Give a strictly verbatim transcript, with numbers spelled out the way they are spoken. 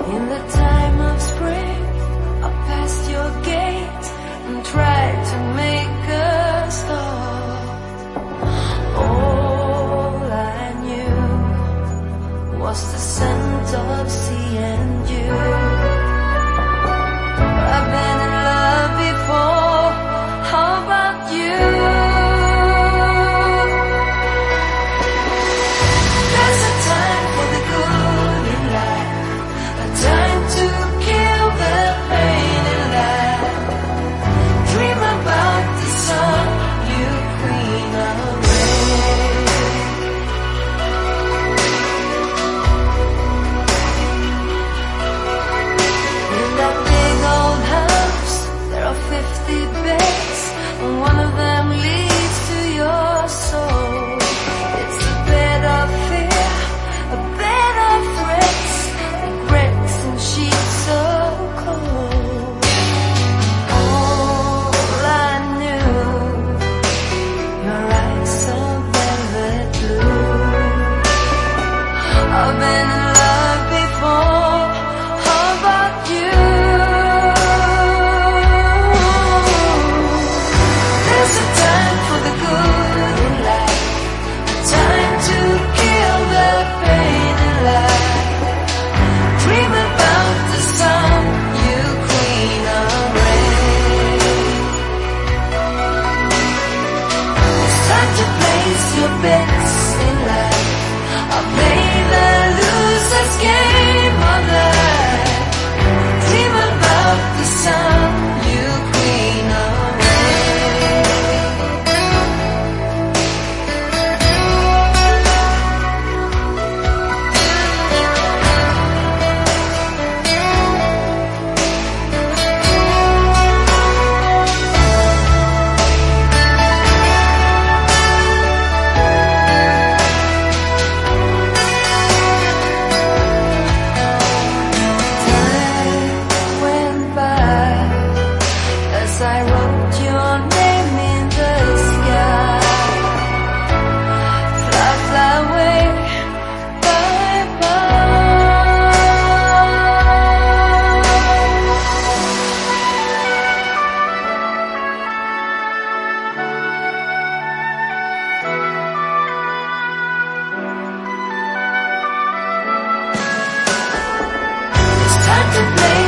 In the time of spring, I passed your gate and tried to make a start. All I knew was the scent of sea and you. I've been in love before, how about you? There's a time for the good in life, a time to kill the pain in life. Dream about the sun, you queen of rain. In that big old house, there are fifty beds, and one of them leads to your soul. It's a bed of fear, a bed of threats, regrets and sheets so cold. All I knew, your eyes so velvet blue. I've been in love before, how about you? There's a time for the good in life, a time to kill the pain in life. Dream about the sun, you queen of rain. It's time to place your bets in life. I'll play the loser's game of life. Dream about the sun, you queen of rain. Time went by as I wrote your name in the sky. Fly, fly away, bye bye. It's time to play